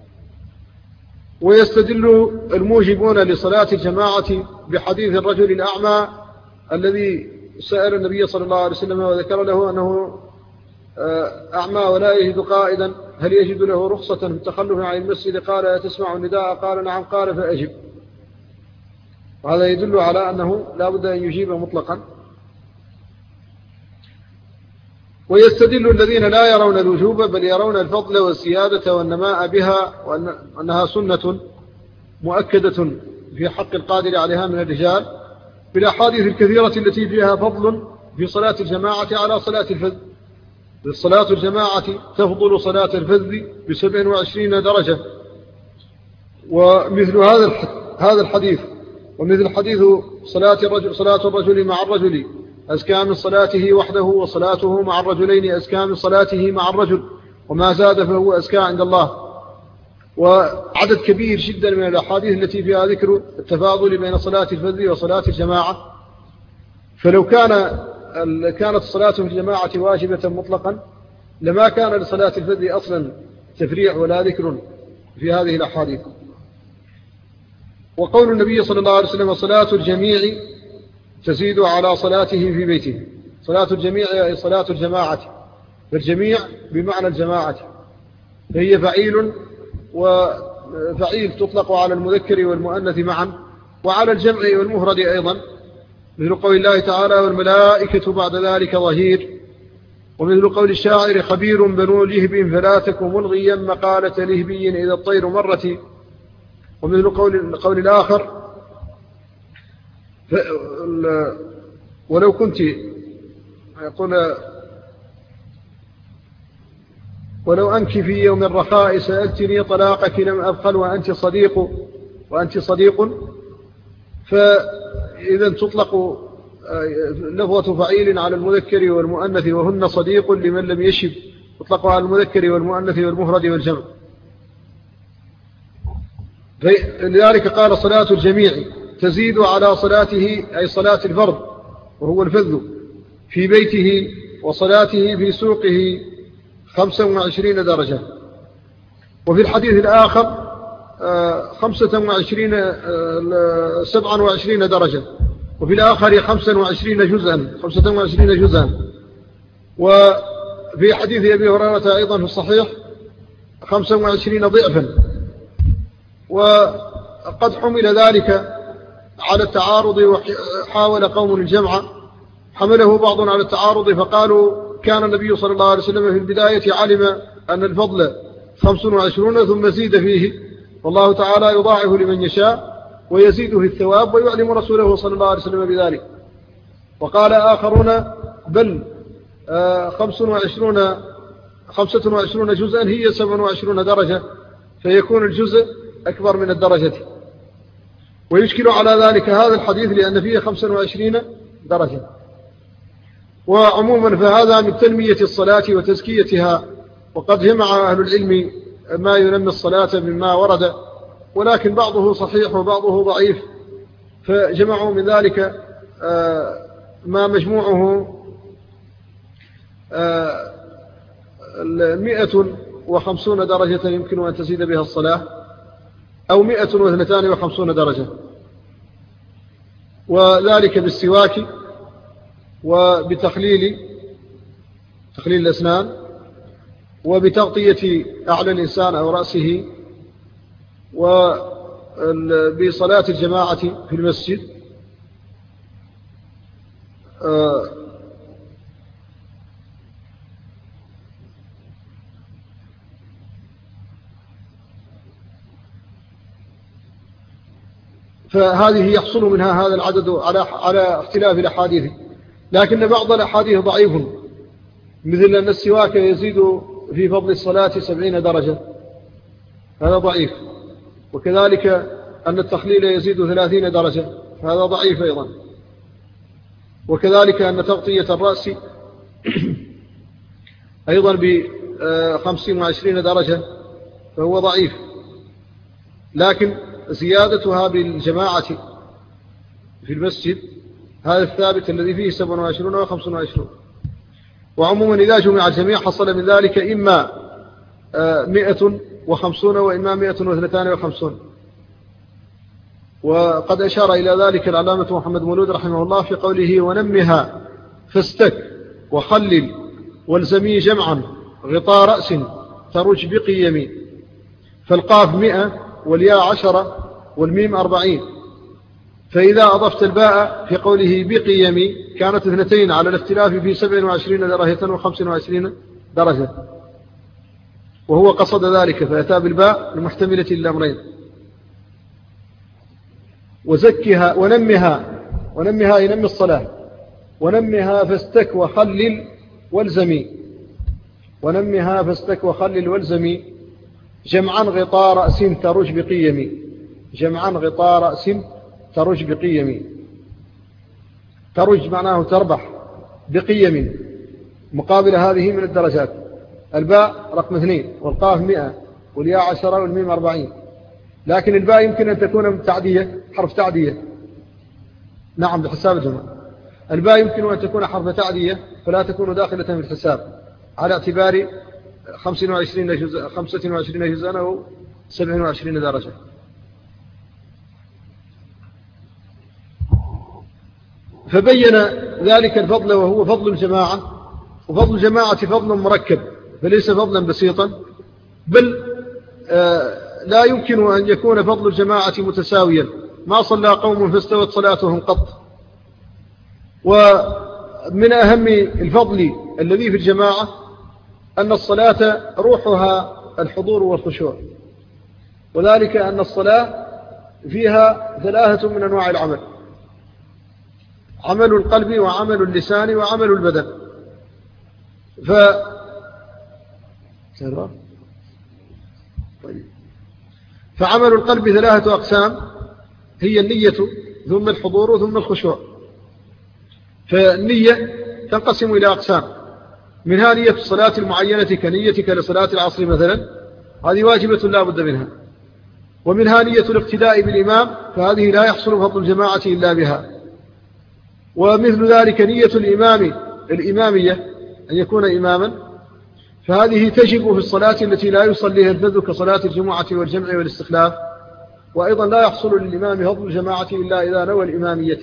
ويستدل الموجبون لصلاة الجماعة بحديث الرجل الأعمى الذي سأل النبي صلى الله عليه وسلم وذكر له أنه أعمى ولا يجد قائدا، هل يجد له رخصة في التخلف عن المسجد؟ قال تسمع النداء؟ قال نعم. قال فأجب. وهذا يدل على أنه لا بد أن يجيب مطلقا. ويستدل الذين لا يرون الوجوب بل يرون الفضل والزيادة والنماء بها وأنها سنة مؤكدة في حق القادر عليها من الرجال بالأحاديث الكثيرة التي فيها فضل في صلاة الجماعة على صلاة الفذ. صلاة الجماعة تفضل صلاة الفذ بسبع وعشرين درجة. ومثل هذا هذا الحديث ومثل حديث صلاة الرجل صلاة الرجل مع الرجل أزكى من صلاته وحده، وصلاته مع الرجلين أزكى من صلاته مع الرجل، وما زاد فهو أزكى عند الله. وعدد كبير جدا من الأحاديث التي فيها ذكر التفاضل بين صلاة الفذ وصلاة الجماعة. فلو كان كانت الصلاة في الجماعة واجبة مطلقا لما كان لصلاة الفذ أصلا تفريع ولا ذكر في هذه الأحاديث. وقول النبي صلى الله عليه وسلم صلاة الجميع تزيد على صلاته في بيته. صلاة الجميع أي صلاة الجماعة، فالجميع بمعنى الجماعة، فهي فعيل، وفعيل تطلق على المذكر والمؤنث معا وعلى الجمع والمفرد أيضا، مثل قول الله تعالى والملائكة بعد ذلك ظهير، ومثل قول الشاعر خبير بنو لهب فلا تك ملغيا مقالة لهبي إذا الطير مرت، ومثل قول, قول الآخر ولو كنت يقول ولو أنك في يوم الرخاء سألتني طلاقك لم أبخل وأنت صديق وأنت صديق. فإذا تطلق لفظة فعيل على المذكر والمؤنث وهن صديق لمن لم يشب، تطلق على المذكر والمؤنث والمفرد والجمع. لذلك قال صلاة الجميع تزيد على صلاته أي صلاة الفرد وهو الفذ في بيته وصلاته في سوقه خمسة وعشرين درجة. وفي الحديث الآخر خمسة وعشرين سبعة وعشرين درجة، وفي الآخر خمسة وعشرين جزءا خمسة وعشرين جزءا. وفي حديث أبي هريرة أيضا في الصحيح خمسة وعشرين ضعفا. وقد حمل ذلك على التعارض، وحاول قوم الجمع، حمله بعض على التعارض فقالوا كان النبي صلى الله عليه وسلم في البداية علم أن الفضل خمس وعشرون ثم زيد فيه، والله تعالى يضاعف لمن يشاء ويزيد في الثواب، ويعلم رسوله صلى الله عليه وسلم بذلك. وقال آخرون بل خمس وعشرون خمسة وعشرون جزءا هي سبع وعشرون درجة، فيكون الجزء أكبر من الدرجة. ويشكل على ذلك هذا الحديث لأن فيه خمسة وعشرين درجة. وعموما فهذا من تنمية الصلاة وتزكيتها، وقد جمع أهل العلم ما ينمي الصلاة مما ورد، ولكن بعضه صحيح وبعضه ضعيف، فجمعوا من ذلك ما مجموعه مئة وخمسون درجة يمكن أن تزيد بها الصلاة. أو مئة واثنتان وخمسون درجة، وذلك بالسواك وبتخليل تخليل الأسنان وبتغطية أعلى الإنسان أو رأسه وبصلاة الجماعة في المسجد. فهذه يحصل منها هذا العدد على على اختلاف الأحاديث، لكن بعض الأحاديث ضعيف، مثل أن السواك يزيد في فضل الصلاة سبعين درجة، هذا ضعيف، وكذلك أن التخليل يزيد ثلاثين درجة، هذا ضعيف أيضا، وكذلك أن تغطية الرأس أيضا بخمسين وعشرين درجة فهو ضعيف، لكن زيادتها بالجماعة في المسجد هذا الثابت الذي فيه سبع وعشرون وخمس وعشرون. وعموما إذا جمع الجميع حصل من ذلك إما مئة وخمسون وإما مئة واثنتان وخمسون. وقد أشار إلى ذلك العلامة محمد مولود رحمه الله في قوله ونمها فاستك وخلل والزمي جمعا غطاء رأس ترج بقيم، فالقاف مئة والياء عشرة والميم أربعين، فإذا أضفت الباء في قوله بقيم كانت اثنتين على الاختلاف في سبع وعشرين درجة وخمس وعشرين درجة، وهو قصد ذلك فأتى بالباء المحتملة للأمرين. وزكها ونمها، ونمها ينمي الصلاة، ونمها فاستك وخلل والزمي، ونمها فاستك وخلل والزمي جمعا غطاء رأس ترج بقيم، جمعا غطاء رأس ترج بقيم، ترج معناه تربح بقيم مقابل هذه من الدرجات، الباء رقم اثنين والقاف مئة والياء عشرة والميم أربعين، لكن الباء يمكن أن تكون تعدية، حرف تعدية، نعم بحساب الجمع، الباء يمكن أن تكون حرف تعدية فلا تكون داخلة في الحساب على اعتبار خمسة وعشرين جزء خمسة وعشرين جزءا أو سبع وعشرين درجة. فبين ذلك الفضل وهو فضل الجماعة، وفضل الجماعة فضل مركب فليس فضلا بسيطا، بل آه لا يمكن أن يكون فضل الجماعة متساويا، ما صلى قوم فاستوت صلاتهم قط. ومن أهم الفضل الذي في الجماعة أن الصلاة روحها الحضور والخشوع، وذلك أن الصلاة فيها ثلاثة من أنواع العمل: عمل القلب وعمل اللسان وعمل البدن. ف فعمل القلب ثلاثة أقسام، هي النية ثم الحضور ثم الخشوع. فالنية تنقسم إلى أقسام، منها نية الصلاة المعينة كنيتك لصلاة العصر مثلا، هذه واجبة لا بد منها. ومنها نية الاقتداء بالإمام، فهذه لا يحصل فضل الجماعة إلا بها. ومثل ذلك نية الإمام الإمامية أن يكون إماما، فهذه تجب في الصلاة التي لا يصليها الفذ كصلاة الجمعة والجمع والاستخلاف. وأيضا لا يحصل للإمام فضل الجماعة إلا إذا نوى الإمامية،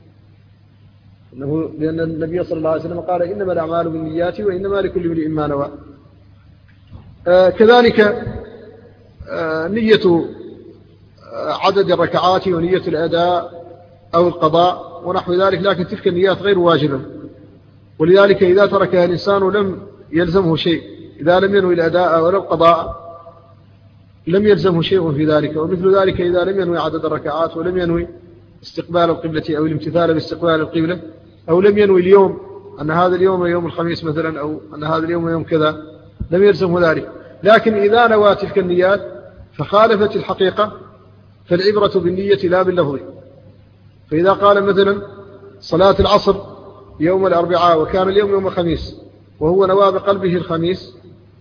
إنه لأن النبي صلى الله عليه وسلم قال إنما الأعمال بالنيات وإنما لكل امرئ ما نوى. آه كذلك آه نية عدد الركعات ونية الأداء أو القضاء ونحو ذلك، لكن تلك النيات غير واجبة، ولذلك إذا تركها الإنسان لم يلزمه شيء، إذا لم ينوي الأداء ولا القضاء لم يلزمه شيء في ذلك. ومثل ذلك إذا لم ينوي عدد الركعات ولم ينوي استقبال القبلة أو الامتثال باستقبال القبلة، أو لم ينوي اليوم أن هذا اليوم يوم الخميس مثلا، أو أن هذا اليوم يوم كذا، لم يلزمه ذلك. لكن إذا نوى تلك النيات فخالفت الحقيقة فالعبرة بالنية لا باللفظ. فإذا قال مثلا صلاة العصر يوم الأربعاء وكان اليوم يوم الخميس وهو نوى بقلبه الخميس،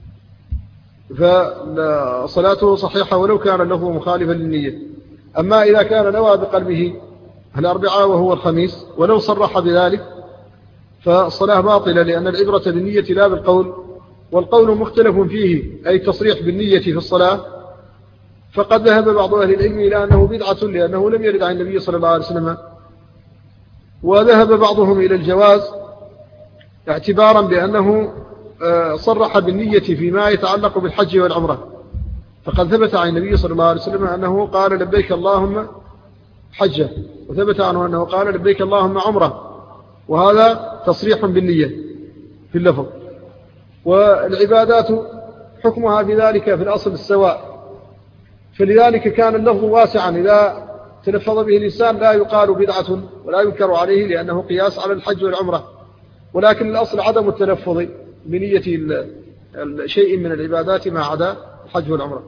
فصلاته صحيحة ولو كان اللفظ مخالفا للنية. أما إذا كان نوى بقلبه الأربعاء وهو الخميس ولو صرح بذلك فالصلاة باطلة، لأن العبرة بالنية لا بالقول، والقول مختلف فيه، أي تصريح بالنية في الصلاة فقد ذهب بعض أهل العلم إلى أنه بدعة لأنه لم يرد عن النبي صلى الله عليه وسلم، وذهب بعضهم إلى الجواز اعتبارا بأنه صرح بالنية فيما يتعلق بالحج والعمرة، فقد ثبت عن النبي صلى الله عليه وسلم أنه قال لبيك اللهم حجة، وثبت عنه أنه قال لبيك اللهم عمرة، وهذا تصريح بالنية في اللفظ. والعبادات حكمها في ذلك في الأصل السواء، فلذلك كان اللفظ واسعا، إذا تلفظ به الإنسان لا يقال بدعة ولا ينكر عليه لأنه قياس على الحج والعمرة، ولكن الأصل عدم التلفظ بنية شيء من العبادات ما عدا الحج والعمرة.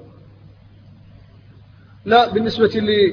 لا، بالنسبة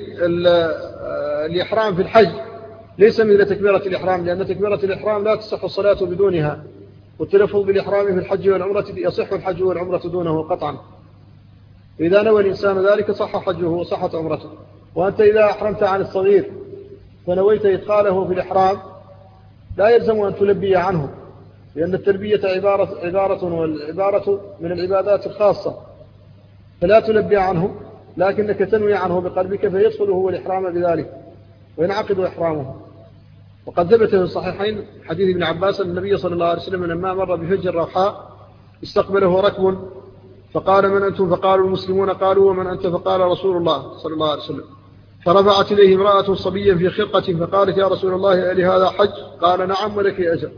للإحرام في الحج ليس مثل تكبيرة الإحرام، لأن تكبيرة الإحرام لا تصح الصلاة بدونها، والتلفظ بالإحرام في الحج والعمرة يصح الحج والعمرة دونه قطعا. إذا نوى الإنسان ذلك صح حجه وصحت عمرته. وأنت إذا أحرمت عن الصغير فنويت إدخاله في الإحرام لا يلزم أن تلبي عنه، لأن التلبية عبارة, عبارة والعبارة من العبادات الخاصة، فلا تلبي عنه، لكنك تنوي عنه بقلبك فيدخل هو الإحرام بذلك وينعقد إحرامه. وقد ثبت في الصحيحين حديث ابن عباس أن النبي صلى الله عليه وسلم لما مر بفج الروحاء استقبله ركب فقال من أنتم؟ فقالوا المسلمون. قالوا ومن أنت؟ فقال رسول الله صلى الله عليه وسلم. فرفعت إليه امرأة صبيا في خرقة فقالت يا رسول الله ألي هذا حج؟ قال نعم ولك أجر.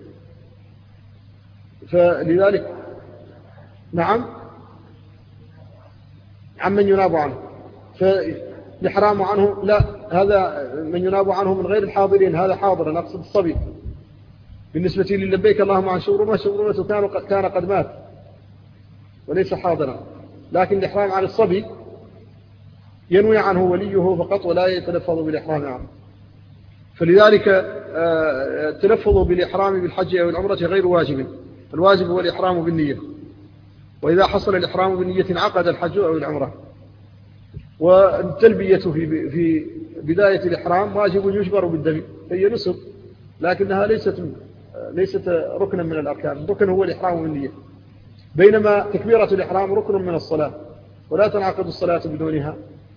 فلذلك نعم عمن يناب عنه، فالإحرام عنه لا، هذا من يناب عنه من غير الحاضرين، هذا حاضر، أنا أقصد الصبي. بالنسبة لي لبيك اللهم عن شبرمة، شبرمة كان قد مات وليس حاضرا، لكن الإحرام عن الصبي ينوي عنه وليه فقط ولا يتلفظ بالإحرام عنه. فلذلك التلفظ بالإحرام بالحج أو العمرة غير واجب، الواجب هو الإحرام بالنية، وإذا حصل الإحرام بالنية عقد الحج أو العمرة. والتلبية في في بداية الإحرام واجب يجبر بالدم، هي نصب، لكنها ليست ليست ركنا من الأركان، الركن هو الإحرام بالنية، بينما تكبيرة الإحرام ركن من الصلاة ولا تنعقد الصلاة بدونها.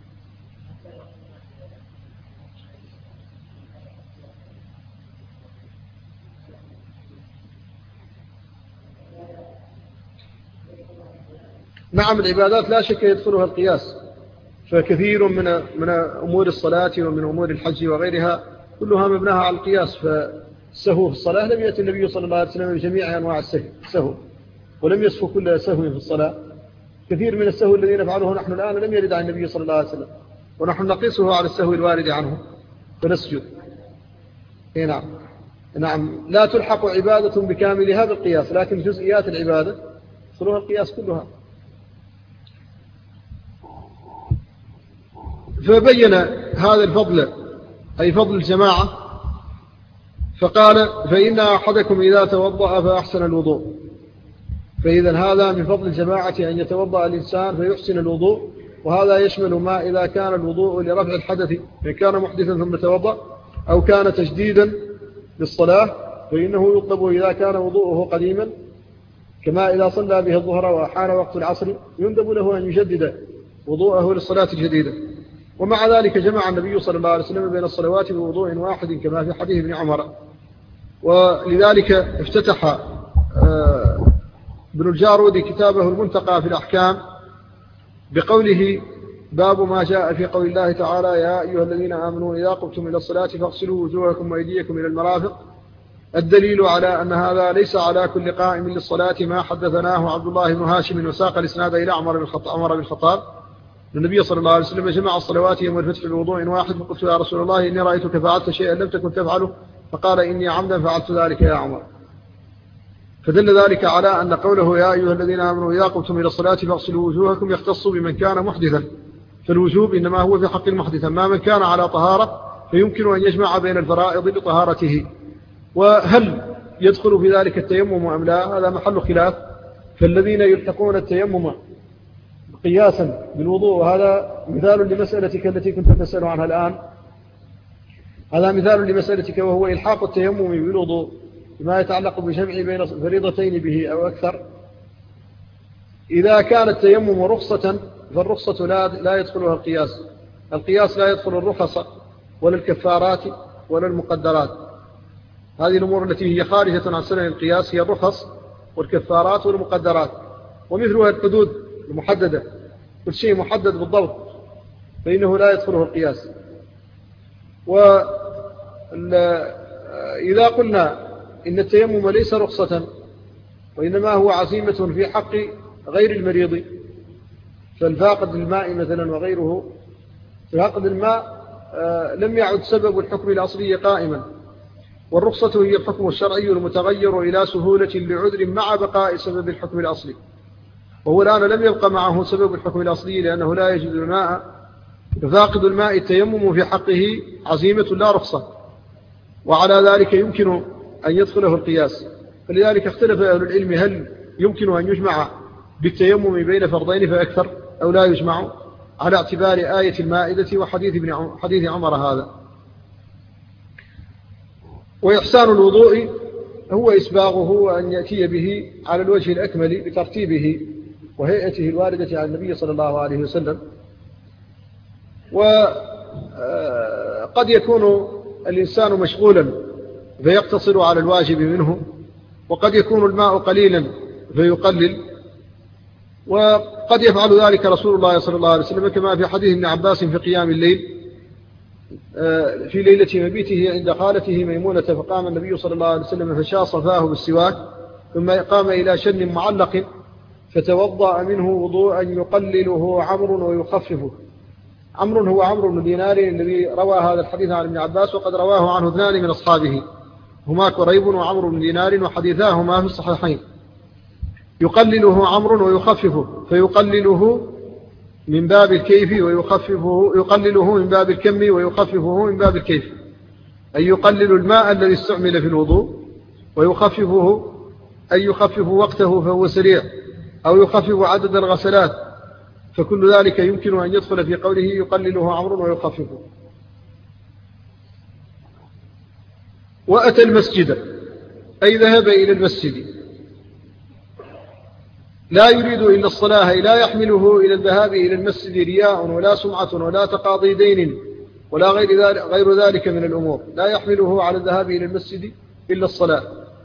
نعم، العبادات لا شك يدخلها القياس، فكثير من من أمور الصلاة ومن أمور الحج وغيرها كلها مبناها على القياس. فالسهو في الصلاة لم يأتي النبي صلى الله عليه وسلم بجميع أنواع السهو، ولم يسهو كل سهو في الصلاة. كثير من السهو الذي نفعله نحن الآن لم يرد عن النبي صلى الله عليه وسلم، ونحن نقيسه على السهو الوارد عنه فنسجد. نعم نعم لا تلحق عبادة بكاملها بالقياس، لكن جزئيات العبادة يدخلها القياس كلها. فبين هذا الفضل أي فضل الجماعة، فقال فإن أحدكم إذا توضأ فأحسن الوضوء. فإذا هذا من فضل الجماعة أن يتوضأ الإنسان فيحسن الوضوء، وهذا يشمل ما إذا كان الوضوء لرفع الحدث إن كان محدثا ثم توضأ، أو كان تجديدا للصلاة فإنه يطلب إذا كان وضوءه قديما، كما إذا صلى به الظهر وأحان وقت العصر يندب له أن يجدد وضوءه للصلاة الجديدة. ومع ذلك جمع النبي صلى الله عليه وسلم بين الصلوات بوضوء واحد كما في حديث ابن عمر. ولذلك افتتح ابن الجارودي كتابه المنتقى في الأحكام بقوله باب ما جاء في قول الله تعالى يا أيها الذين آمنوا إذا قمتم إلى الصلاة فاغسلوا وجوهكم وأيديكم إلى المرافق. الدليل على أن هذا ليس على كل قائم للصلاة ما حدثناه عبد الله بن هاشم وساق الإسناد إلى عمر بن الخطاب. النبي صلى الله عليه وسلم جمع الصلوات يوم الفتح بوضوء واحد، فقلت يا رسول الله إني رأيتك فعلت شيئا لم تكن تفعله، فقال إني عمدا فعلت ذلك يا عمر. فدل ذلك على أن قوله يا أيها الذين آمنوا إذا قمتم إلى الصلاة فاغسلوا وجوهكم يختص بمن كان محدثا، فالوجوب إنما هو في حق المحدث، أما من كان على طهارة فيمكن أن يجمع بين الفرائض بطهارته. وهل يدخل في ذلك التيمم أم لا؟ هذا محل خلاف. فالذين يلحقون التيمم قياسا بالوضوء، وهذا مثال لمسألتك التي كنت تسأل عنها الآن، هذا مثال لمسألتك وهو إلحاق التيمم بالوضوء بما يتعلق بجمع بين فريضتين به أو أكثر. إذا كان التيمم رخصة فالرخصة لا, لا يدخلها القياس. القياس لا يدخل الرخص ولا الكفارات ولا المقدرات. هذه الأمور التي هي خارجة عن سنن القياس هي الرخص والكفارات والمقدرات، ومثلها الحدود المحددة، كل شيء محدد بالضبط فإنه لا يدخله القياس. وإذا قلنا إن التيمم ليس رخصة وإنما هو عزيمة في حق غير المريض، فالفاقد الماء مثلا وغيره، فاقد الماء لم يعد سبب الحكم الأصلي قائما، والرخصة هي الحكم الشرعي المتغير إلى سهولة لعذر مع بقاء سبب الحكم الأصلي، وهو الآن لم يبقى معه سبب الحكم الأصلي لأنه لا يجد الماء، ففاقد الماء التيمم في حقه عزيمة لا رخصة، وعلى ذلك يمكن أن يدخله القياس. فلذلك اختلف أهل العلم هل يمكن أن يجمع بالتيمم بين فرضين فأكثر أو لا يجمع، على اعتبار آية المائدة وحديث ابن حديث عمر هذا. وإحسان الوضوء هو إسباغه وأن يأتي به على الوجه الأكمل بترتيبه وهيئته الواردة عن النبي صلى الله عليه وسلم. وقد يكون الإنسان مشغولا فيقتصر على الواجب منه، وقد يكون الماء قليلا فيقلل، وقد يفعل ذلك رسول الله صلى الله عليه وسلم كما في حديث ابن عباس في قيام الليل في ليلة مبيته عند خالته ميمونة، فقام النبي صلى الله عليه وسلم فشاص فاه بالسواك، ثم قام إلى شن معلق فتوضأ منه وضوءا يقلله عمرو ويخففه. عمرو هو عمرو بن دينار الذي روى هذا الحديث عن ابن عباس، وقد رواه عنه اثنان من أصحابه هما كريب وعمرو بن دينار، وحديثاهما في الصحيحين. يقلله عمرو ويخففه، فيقلله من باب الكيف ويخففه، يقلله من باب الكم ويخففه من باب الكيف، أي يقلل الماء الذي استعمل في الوضوء، ويخففه أي يخفف وقته فهو سريع، أو يخفف عدد الغسلات، فكل ذلك يمكن أن يدخل في قوله يقلله عمرو ويخففه. وأتى المسجد أي ذهب إلى المسجد، لا يريد إلا الصلاة، لا يحمله إلى الذهاب إلى المسجد رياء ولا سمعة ولا تقاضي دين ولا غير ذلك, غير ذلك من الأمور، لا يحمله على الذهاب إلى المسجد إلا الصلاة.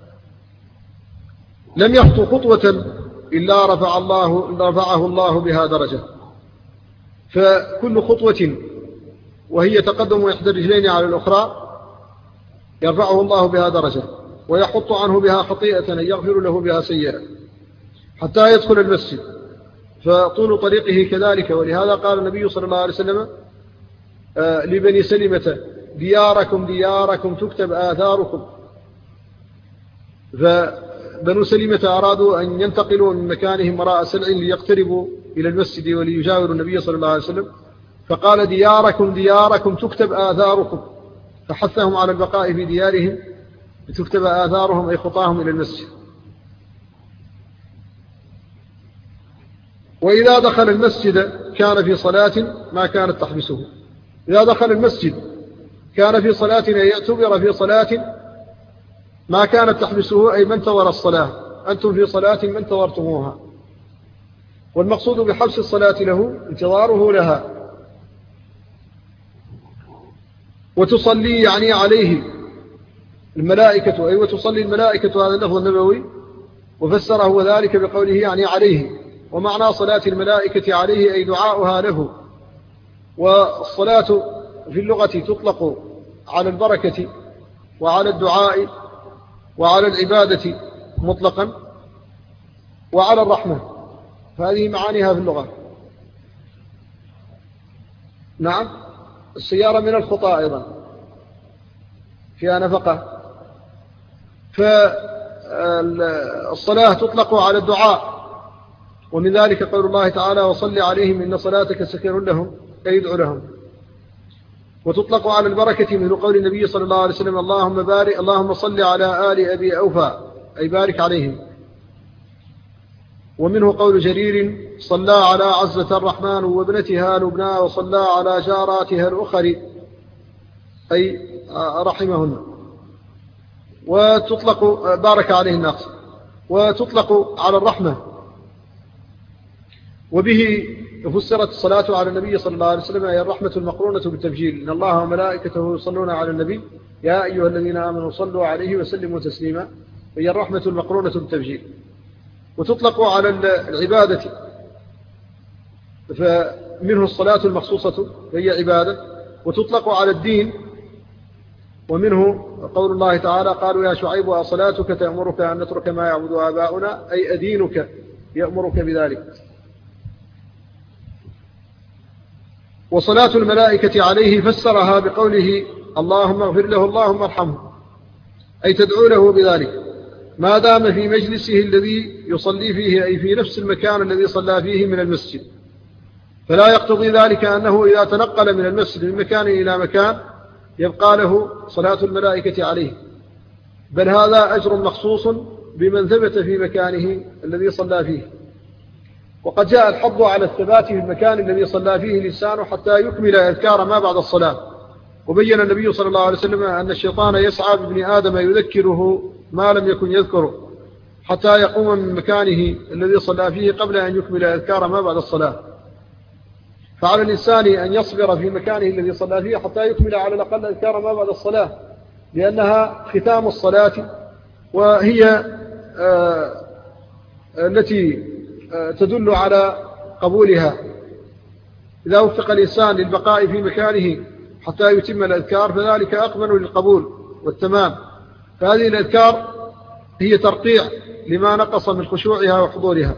لم يخطو خطوة إلا رفع الله إلا رفعه الله بها درجة، فكل خطوة وهي تقدم إحدى الرجلين على الأخرى يرفعه الله بها درجة، ويحط عنه بها خطيئة أن يغفر له بها سيئة حتى يدخل المسجد، فطول طريقه كذلك. ولهذا قال النبي صلى الله عليه وسلم آه لبني سلمة دياركم دياركم تكتب آثاركم، فبنو سلمة أرادوا أن ينتقلوا من مكانهم وراء سلع ليقتربوا إلى المسجد وليجاوروا النبي صلى الله عليه وسلم، فقال دياركم دياركم تكتب آثاركم، فحثهم على البقاء في ديارهم لتكتب آثارهم أي خطاهم إلى المسجد. وإذا دخل المسجد كان في صلاة ما كانت تحبسه، إذا دخل المسجد كان في صلاة أي يعتبر في صلاة ما كانت تحبسه، أي من تور الصلاة، أنتم في صلاة من تورتموها. والمقصود بحبس الصلاة له انتظاره لها. وتصلي يعني عليه الملائكة، أي وتصلي الملائكة، هذا اللفظ النبوي، وفسره ذلك بقوله يعني عليه، ومعنى صلاة الملائكة عليه أي دعاؤها له. والصلاة في اللغة تطلق على البركة وعلى الدعاء وعلى العبادة مطلقا وعلى الرحمة، فهذه معانيها في اللغة. نعم، السيارة من الخطى أيضا فيها نفقة. فالصلاة تطلق على الدعاء، ومن ذلك قول الله تعالى وصل عليهم إن صلاتك سكن لهم أي يدعو لهم. وتطلق على البركة من قول النبي صلى الله عليه وسلم اللهم بارك اللهم صل على آل أبي أوفى أي بارك عليهم. ومنه قول جرير صلى على عزة الرحمن وابنتها لبنى وصلى على جاراتها الأخر أي رحمهن. وتطلق بارك عليه الناقص. وتطلق على الرحمة، وبه فسرت الصلاة على النبي صلى الله عليه وسلم هي الرحمة المقرونة بالتبجيل، إن الله وملائكته يصلون على النبي يا أيها الذين آمنوا صلوا عليه وسلموا تسليما، هي الرحمة المقرونة بالتبجيل. وتطلق على العبادة، فمنه الصلاة المخصوصة وهي عبادة، وتطلق على الدين، ومنه قول الله تعالى قالوا يا شعيب أصلاتك تأمرك أن نترك ما يعبد آباؤنا، أي أدينك يأمرك بذلك. وصلاة الملائكة عليه فسرها بقوله اللهم اغفر له اللهم ارحمه، أي تدعو له بذلك ما دام في مجلسه الذي يصلي فيه، أي في نفس المكان الذي صلى فيه من المسجد. فلا يقتضي ذلك أنه إذا تنقل من المسجد من مكان إلى مكان يبقى له صلاة الملائكة عليه، بل هذا أجر مخصوص بمن ثبت في مكانه الذي صلى فيه. وقد جاء الحظ على الثبات في المكان الذي صلى فيه الإنسان حتى يكمل أذكار ما بعد الصلاة. وبين النبي صلى الله عليه وسلم أن الشيطان يسعى بابن آدم يذكره ما لم يكن يذكره حتى يقوم من مكانه الذي صلى فيه قبل أن يكمل أذكار ما بعد الصلاة. فعلى الإنسان أن يصبر في مكانه الذي صلى فيه حتى يكمل على الأقل أذكار ما بعد الصلاة، لأنها ختام الصلاة، وهي آه التي آه تدل على قبولها. إذا وفق الإنسان للبقاء في مكانه حتى يتم الأذكار فذلك أقبل للقبول والتمام. فهذه الأذكار هي ترقيع لما نقص من خشوعها وحضورها.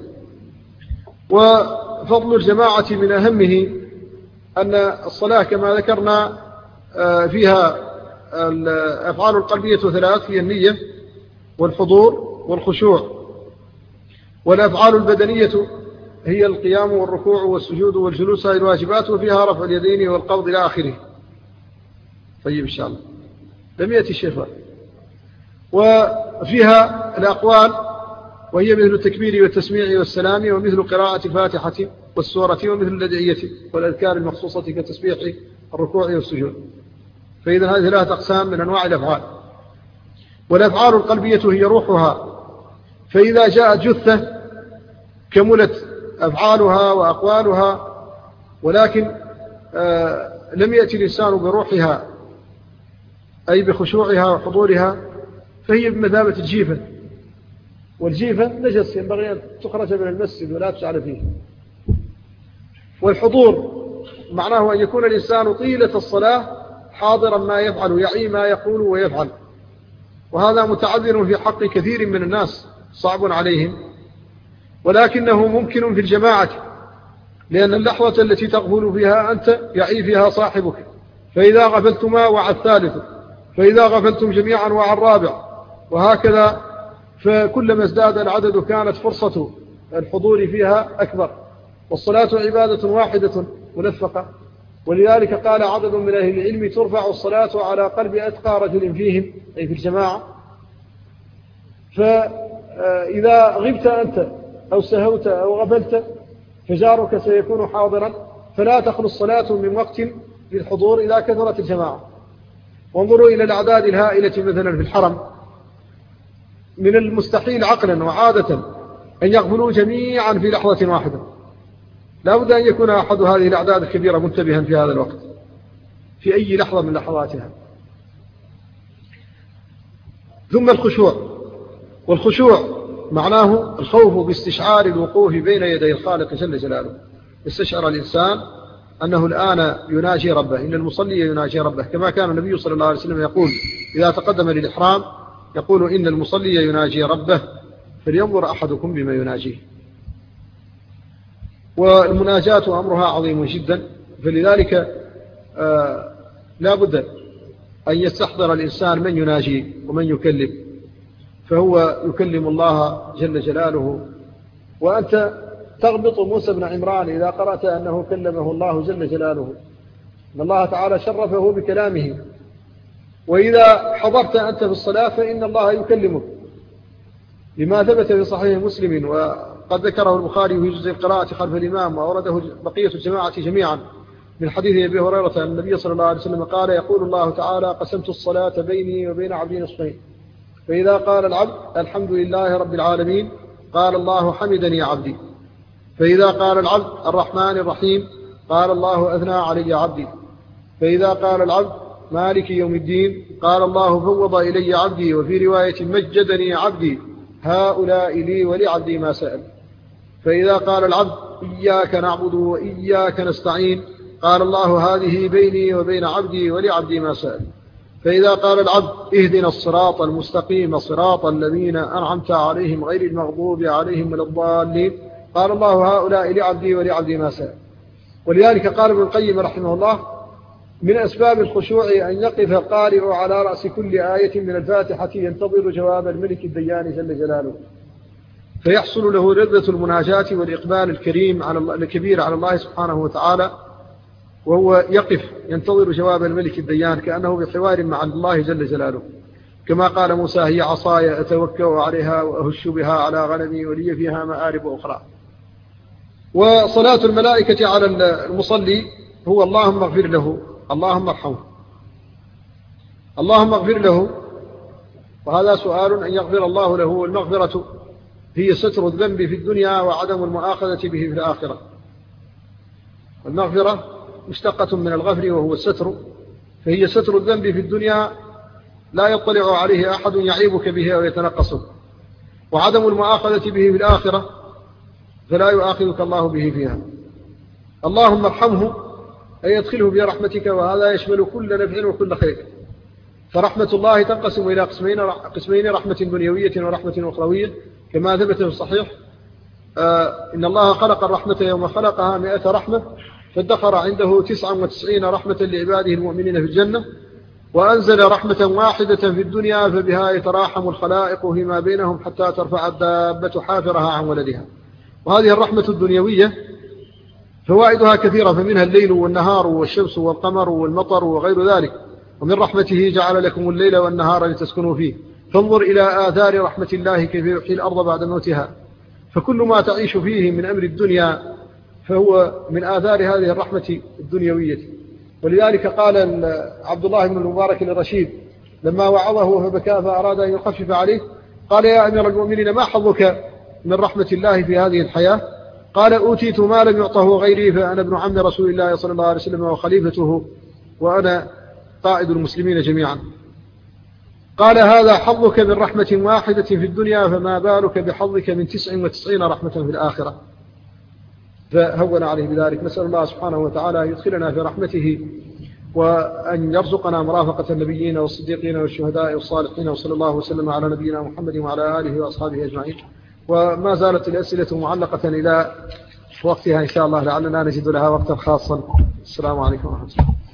وفضل الجماعة من أهمه أن الصلاة كما ذكرنا فيها الأفعال القلبية ثلاث، هي النية والحضور والخشوع. والأفعال البدنية هي القيام والركوع والسجود والجلوس، هذه الواجبات، وفيها رفع اليدين والقبض إلى آخره. طيب إن شاء الله لم يأتي الشيخ. وفيها الأقوال وهي مثل التكبير والتسميع والسلام، ومثل قراءة الفاتحة والسورة، ومثل الأدعية والأذكار المخصوصة كتسبيح الركوع والسجود. فإذا هذه ثلاثة أقسام من أنواع الأفعال. والأفعال القلبية هي روحها، فإذا جاءت جثة كملت أفعالها وأقوالها، ولكن آه لم يأتي الإنسان بروحها أي بخشوعها وحضورها، فهي بمثابة الجيفة. والجيفة نجس ينبغي أن تخرج من المسجد ولا تجعل فيه. والحضور معناه أن يكون الإنسان طيلة الصلاة حاضرا ما يفعل، يعي ما يقول ويفعل، وهذا متعذر في حق كثير من الناس، صعب عليهم، ولكنه ممكن في الجماعة، لأن اللحظة التي تغفل فيها أنت يعي فيها صاحبك، فإذا غفلتما وعى الثالث، فإذا غفلتم جميعا وعى الرابع، وهكذا. فكلما ازداد العدد كانت فرصة الحضور فيها أكبر. والصلاة عبادة واحدة ملفقة، ولذلك قال عدد من أهل العلم ترفع الصلاة على قلب أتقى رجل فيهم، أي في الجماعة. فإذا غبت أنت أو سهوت أو غفلت فجارك سيكون حاضرا، فلا تخلو الصلاة من وقت للحضور إذا كثرت الجماعة. وانظروا إلى الأعداد الهائلة مثلا في الحرم، من المستحيل عقلا وعادة أن يغفلوا جميعا في لحظة واحدة، لا بد أن يكون أحد هذه الأعداد الكبيرة منتبها في هذا الوقت في أي لحظة من لحظاتها. ثم الخشوع. والخشوع معناه الخوف باستشعار الوقوف بين يدي الخالق جل جلاله. استشعر الإنسان أنه الآن يناجي ربه، إن المصلي يناجي ربه، كما كان النبي صلى الله عليه وسلم يقول إذا تقدم للإحرام يقول إن المصلي يناجي ربه فلينظر أحدكم بما يناجيه. والمناجاة أمرها عظيم جدا، فلذلك آه لا بد أن يستحضر الإنسان من يناجي ومن يكلم، فهو يكلم الله جل جلاله. وأنت تغبط موسى بن عمران إذا قرأت أنه كلمه الله جل جلاله، إن الله تعالى شرفه بكلامه. وإذا حضرت أنت في الصلاة فإن الله يكلمك، لما ثبت في صحيح مسلم، وقد ذكره البخاري في جزء القراءة خلف الإمام، وأورده بقية الجماعة جميعا، من حديث أبي هريرة أن النبي صلى الله عليه وسلم قال يقول الله تعالى قسمت الصلاة بيني وبين عبدي نصفين، فإذا قال العبد الحمد لله رب العالمين قال الله حمدني عبدي، فإذا قال العبد الرحمن الرحيم قال الله أثنى علي عبدي. فإذا قال العبد مالك يوم الدين قال الله فوض إلي عبدي. وفي رواية مجدني عبدي هؤلاء لي ولعبدي ما سأل. فإذا قال العبد إياك نعبد وإياك نستعين قال الله هذه بيني وبين عبدي ولعبدي ما سأل. فإذا قال العبد اهدنا الصراط المستقيم صراط الذين أنعمت عليهم غير المغضوب عليهم ولا الضالين قال الله هؤلاء لعبدي ولعبدي ما سأل. ولذلك قال ابن القيم رحمه الله من أسباب الخشوع أن يقف القارئ على رأس كل آية من الفاتحة ينتظر جواب الملك الديان جل جلاله، فيحصل له لذة المناجاة والإقبال الكريم على الكبير على الله سبحانه وتعالى، وهو يقف ينتظر جواب الملك الديان كأنه بحوار مع الله جل جلاله. كما قال موسى هي عصاي أتوكأ عليها وأهش بها على غنمي ولي فيها مآرب أخرى. وصلاة الملائكة على المصلي هو اللهم اغفر له اللهم ارحمه اللهم اغفر له. وهذا سؤال أن يغفر الله له، والمغفرة هي ستر الذنب في الدنيا وعدم المؤاخذة به في الآخرة. والمغفرة مشتقة من الغفر وهو الستر، فهي ستر الذنب في الدنيا لا يطلع عليه أحد يعيبك به أو يتنقصه، وعدم المؤاخذة به في الآخرة فلا يؤاخذك الله به فيها. اللهم ارحمه أي يدخله برحمتك، وهذا يشمل كل نفع وكل خير. فرحمة الله تنقسم إلى قسمين قسمين رحمة دنيوية ورحمة أخروية كما ثبت في الصحيح. آه إن الله خلق الرحمة يوم خلقها مئة رحمة فادخر عنده تسعة وتسعين رحمة لعباده المؤمنين في الجنة، وأنزل رحمة واحدة في الدنيا فبها يتراحم الخلائق فيما بينهم حتى ترفع الدابة حافرها عن ولدها. وهذه الرحمة الدنيوية فوائدها كثيرة، فمنها الليل والنهار والشمس والقمر والمطر وغير ذلك. ومن رحمته جعل لكم الليل والنهار لتسكنوا فيه. فانظر إلى آثار رحمة الله كيف يحيي الأرض بعد موتها. فكل ما تعيش فيه من أمر الدنيا فهو من آثار هذه الرحمة الدنيوية. ولذلك قال عبد الله بن المبارك الرشيد لما وعظه فبكى فأراد أن يخفف عليه قال يا أمير المؤمنين ما حظك من رحمة الله في هذه الحياة؟ قال أوتيت ما لم يعطه غيري فأنا ابن عم رسول الله صلى الله عليه وسلم وخليفته وأنا قائد المسلمين جميعا. قال هذا حظك من رحمة واحدة في الدنيا فما بالك بحظك من تسع وتسعين رحمة في الآخرة. فهون عليه بذلك. نسأل الله سبحانه وتعالى أن يدخلنا في رحمته وأن يرزقنا مرافقة النبيين والصديقين والشهداء والصالحين، وصلى الله وسلم على نبينا محمد وعلى آله وأصحابه أجمعين. وما زالت الأسئلة معلقة إلى وقتها إن شاء الله، لعلنا نجد لها وقتا خاصا. السلام عليكم ورحمة الله.